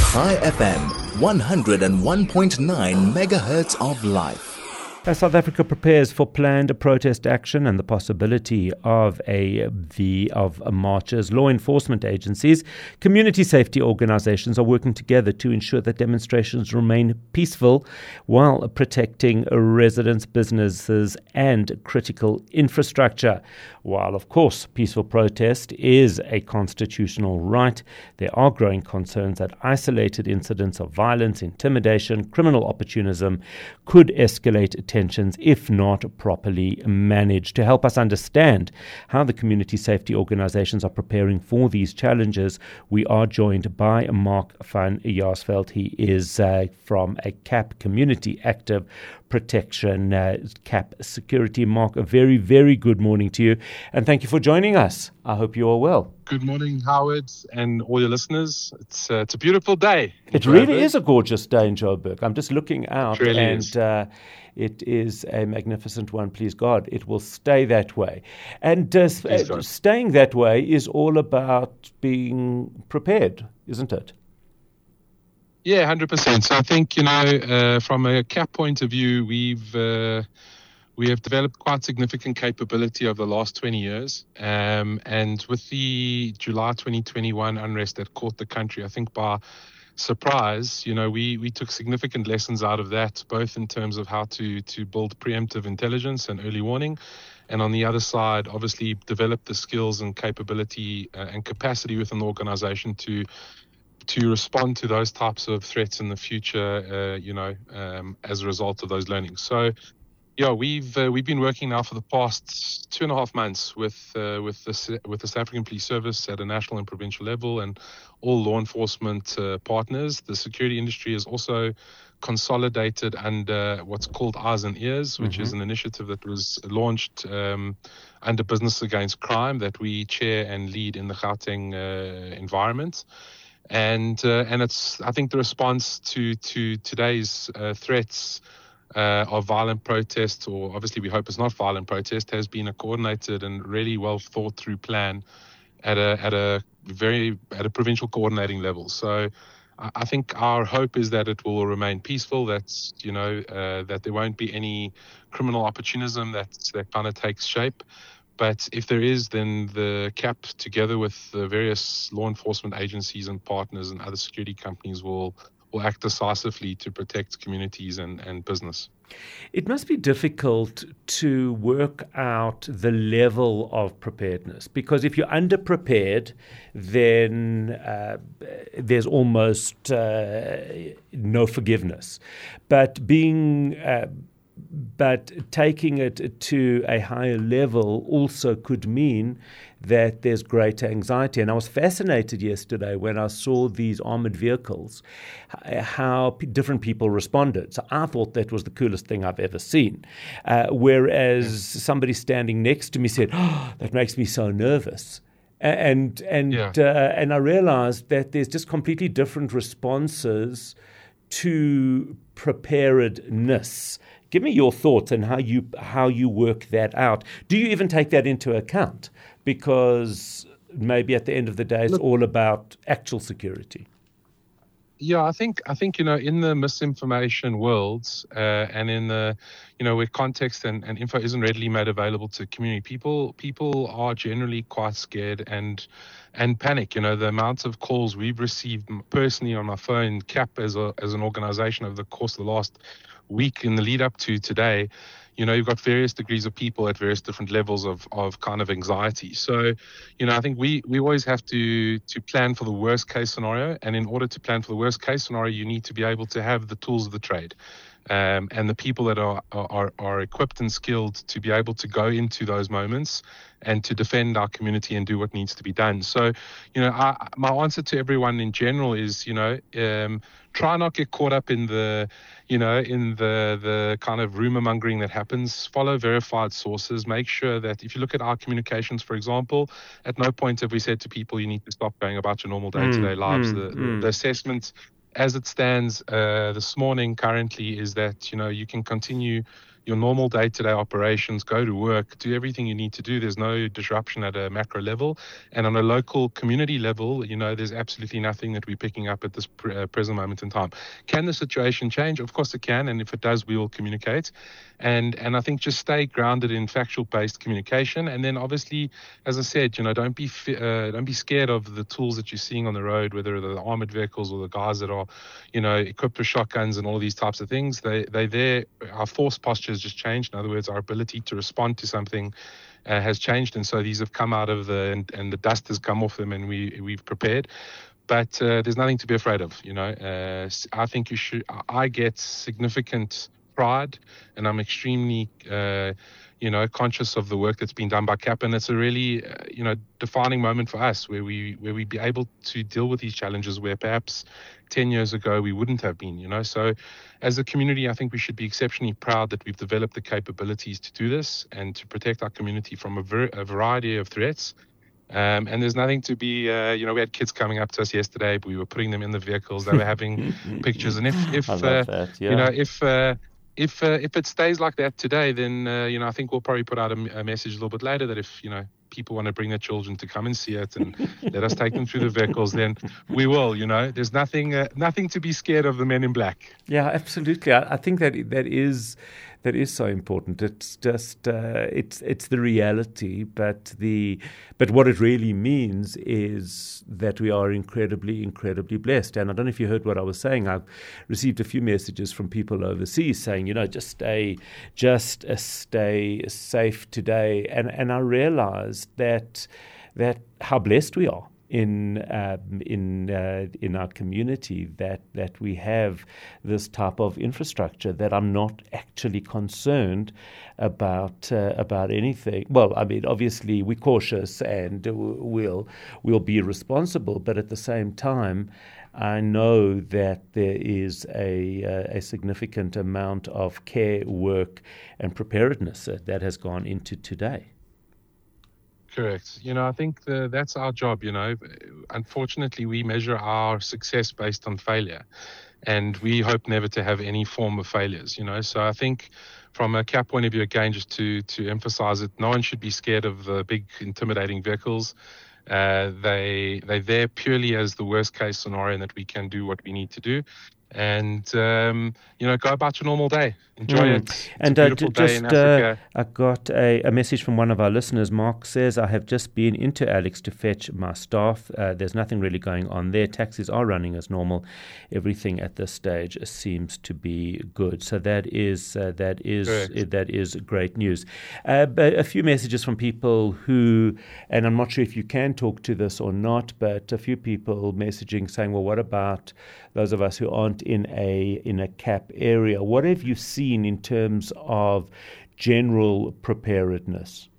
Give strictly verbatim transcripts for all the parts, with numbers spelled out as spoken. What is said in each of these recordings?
High F M, one oh one point nine megahertz of life. As South Africa prepares for planned protest action and the possibility of a the of marches, law enforcement agencies, community safety organizations are working together to ensure that demonstrations remain peaceful while protecting residents, businesses and critical infrastructure. While, of course, peaceful protest is a constitutional right, there are growing concerns that isolated incidents of violence, intimidation, criminal opportunism could escalate tensions if not properly managed. To help us understand how the community safety organizations are preparing for these challenges, we are joined by Mark van Jaarsveld. He is uh, from a C A P Community Active Protection, uh, C A P Security. Mark, a very, very good morning to you, and thank you for joining us. I hope you are well. Good morning, Howard, and all your listeners. It's uh, it's a beautiful day. It really is a gorgeous day in Joburg. I'm just looking out, it really and is. Uh, it is a magnificent one. Please God, it will stay that way. And uh, uh, staying that way is all about being prepared, isn't it? Yeah, one hundred percent. So I think, you know, uh, from a C A P point of view, we've uh, we have developed quite significant capability over the last twenty years. Um, and with the July twenty twenty-one unrest that caught the country, I think by surprise, you know, we, we took significant lessons out of that, both in terms of how to, to build preemptive intelligence and early warning. And on the other side, obviously develop the skills and capability uh, and capacity within the organization to to respond to those types of threats in the future, uh, you know, um, as a result of those learnings. So, yeah, we've uh, we've been working now for the past two and a half months with uh, with the with the South African Police Service at a national and provincial level, and all law enforcement uh, partners. The security industry is also consolidated under what's called Eyes and Ears, which mm-hmm. is an initiative that was launched um, under Business Against Crime that we chair and lead in the Gauteng uh, environment. And uh, and it's I think the response to to today's uh, threats uh, of violent protest, or obviously we hope it's not violent protest, has been a coordinated and really well thought through plan at a at a very at a provincial coordinating level. So I, I think our hope is that it will remain peaceful. That's you know uh, that there won't be any criminal opportunism that that kind of takes shape. But if there is, then the C A P, together with the various law enforcement agencies and partners and other security companies, will will act decisively to protect communities and, and business. It must be difficult to work out the level of preparedness, because if you're underprepared, then uh, there's almost uh, no forgiveness. But being uh, But taking it to a higher level also could mean that there's greater anxiety. And I was fascinated yesterday when I saw these armored vehicles, how p- different people responded. So I thought that was the coolest thing I've ever seen. Uh, whereas somebody standing next to me said, oh, that makes me so nervous. And and yeah. uh, and I realized that there's just completely different responses to preparedness. Give me your thoughts on how you how you work that out. Do you even take that into account? Because maybe at the end of the day, it's Look, all about actual security. Yeah, I think I think you know in the misinformation worlds uh, and in the you know where context and, and info isn't readily made available to community, people people are generally quite scared and and panic. You know, the amounts of calls we've received personally on my phone, C A P as a as an organization over the course of the last week in the lead up to today, you know, you've got various degrees of people at various different levels of, of kind of anxiety. So, you know, I think we, we always have to to plan for the worst case scenario. And in order to plan for the worst case scenario, you need to be able to have the tools of the trade. Um, and the people that are, are are equipped and skilled to be able to go into those moments and to defend our community and do what needs to be done. So, you know, I, my answer to everyone in general is, you know, um, try not get caught up in the, you know, in the the kind of rumor mongering that happens. Follow verified sources. Make sure that if you look at our communications, for example, at no point have we said to people, you need to stop going about your normal day-to-day mm, lives. Mm, the, mm. the assessment as it stands uh, this morning currently is that, you know, you can continue your normal day-to-day operations, go to work, do everything you need to do. There's no disruption at a macro level. And on a local community level, you know, there's absolutely nothing that we're picking up at this pre- uh, present moment in time. Can the situation change? Of course it can. And if it does, we will communicate. And and I think just stay grounded in factual-based communication. And then obviously, as I said, you know, don't be uh, don't be scared of the tools that you're seeing on the road, whether they're the armored vehicles or the guys that are, you know, equipped with shotguns and all of these types of things. They they there. Our force posture has just changed. In other words, our ability to respond to something uh, has changed, and so these have come out of the and, and the dust has come off them, and we we've prepared. But uh, there's nothing to be afraid of. You know, uh, I think you should. I get significant pride, and I'm extremely, uh, you know, conscious of the work that's been done by C A P, and it's a really, uh, you know, defining moment for us where we where we be able to deal with these challenges where perhaps ten years ago we wouldn't have been. You know, so as a community, I think we should be exceptionally proud that we've developed the capabilities to do this and to protect our community from a, ver- a variety of threats. Um, and there's nothing to be, uh, you know, we had kids coming up to us yesterday, we were putting them in the vehicles, they were having pictures. And if, if uh, that, yeah. you know, if uh, if uh, if it stays like that today, then, uh, you know, I think we'll probably put out a, a message a little bit later that if, you know, people want to bring their children to come and see it and let us take them through the vehicles, then we will, you know. There's nothing uh, nothing to be scared of the men in black. Yeah, absolutely. I, I think that that is that is so important. It's just uh, it's it's the reality, but the but what it really means is that we are incredibly, incredibly blessed. And I don't know if you heard what I was saying. I've received a few messages from people overseas saying, you know, just stay, just uh, stay safe today. And and I realized that that how blessed we are in uh, in uh, in our community that that we have this type of infrastructure, that I'm not actually concerned about uh, about anything. Well, I mean, obviously we're cautious and we'll we'll be responsible, but at the same time, I know that there is a uh, a significant amount of care, work, and preparedness uh, that has gone into today. Correct. You know, I think the, that's our job, you know. Unfortunately, we measure our success based on failure, and we hope never to have any form of failures, you know. So I think from a C A P point of view, again, just to, to emphasize it, no one should be scared of the big, intimidating vehicles. Uh, they, they're there purely as the worst case scenario, and that we can do what we need to do. And, um, you know, go about your normal day. Enjoy mm. it. It's and a uh, beautiful d- just, day in Africa. Uh, I got a, a message from one of our listeners. Mark says, I have just been into Alex to fetch my staff. Uh, there's nothing really going on there. Taxis are running as normal. Everything at this stage seems to be good. So that is uh, that is uh, that is great news. Uh, but a few messages from people who, and I'm not sure if you can talk to this or not, but a few people messaging saying, well, what about those of us who aren't in a in a C A P area? What have you seen in terms of general preparedness?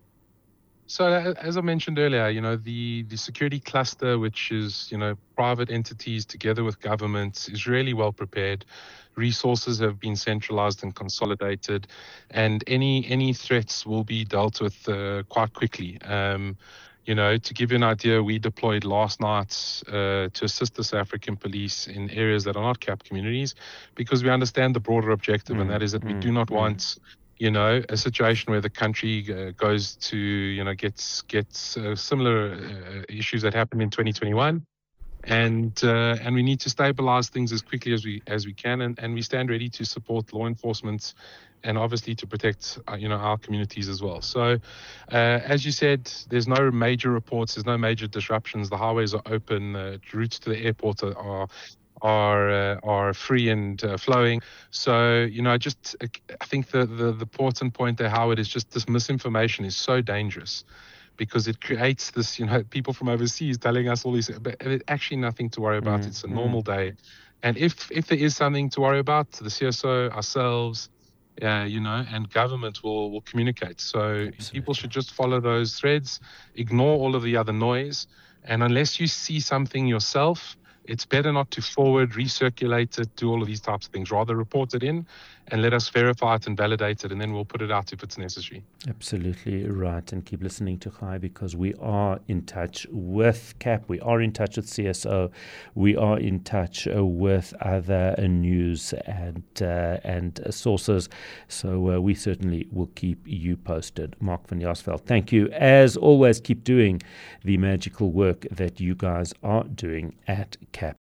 So as I mentioned earlier, you know, the, the security cluster, which is, you know, private entities together with governments, is really well prepared. Resources have been centralized and consolidated, and any any threats will be dealt with uh, quite quickly. Um, You know, to give you an idea, we deployed last night uh, to assist the South African police in areas that are not C A P communities, because we understand the broader objective, mm, and that is that mm, we do not mm. want, you know, a situation where the country uh, goes to, you know, gets gets uh, similar uh, issues that happened in twenty twenty-one, and uh, and we need to stabilize things as quickly as we as we can, and, and we stand ready to support law enforcement, and obviously to protect, uh, you know, our communities as well. So, uh, as you said, there's no major reports, there's no major disruptions. The highways are open, uh, routes to the airport are are are, uh, are free and uh, flowing. So, you know, just I think the, the the important point there, Howard, is just this misinformation is so dangerous, because it creates this, you know, people from overseas telling us all these, but it's actually nothing to worry about. Mm, it's a normal mm. day, and if if there is something to worry about, the C S O, ourselves, Uh, you know, and government will, will communicate. So Absolutely. People should just follow those threads, ignore all of the other noise, and unless you see something yourself, it's better not to forward, recirculate it, do all of these types of things. Rather report it in and let us verify it and validate it, and then we'll put it out if it's necessary. Absolutely right. And keep listening to Chai, because we are in touch with C A P, we are in touch with C S O, we are in touch uh, with other uh, news and uh, and uh, sources. So uh, we certainly will keep you posted. Mark van Jaarsveld, thank you. As always, keep doing the magical work that you guys are doing at C A P.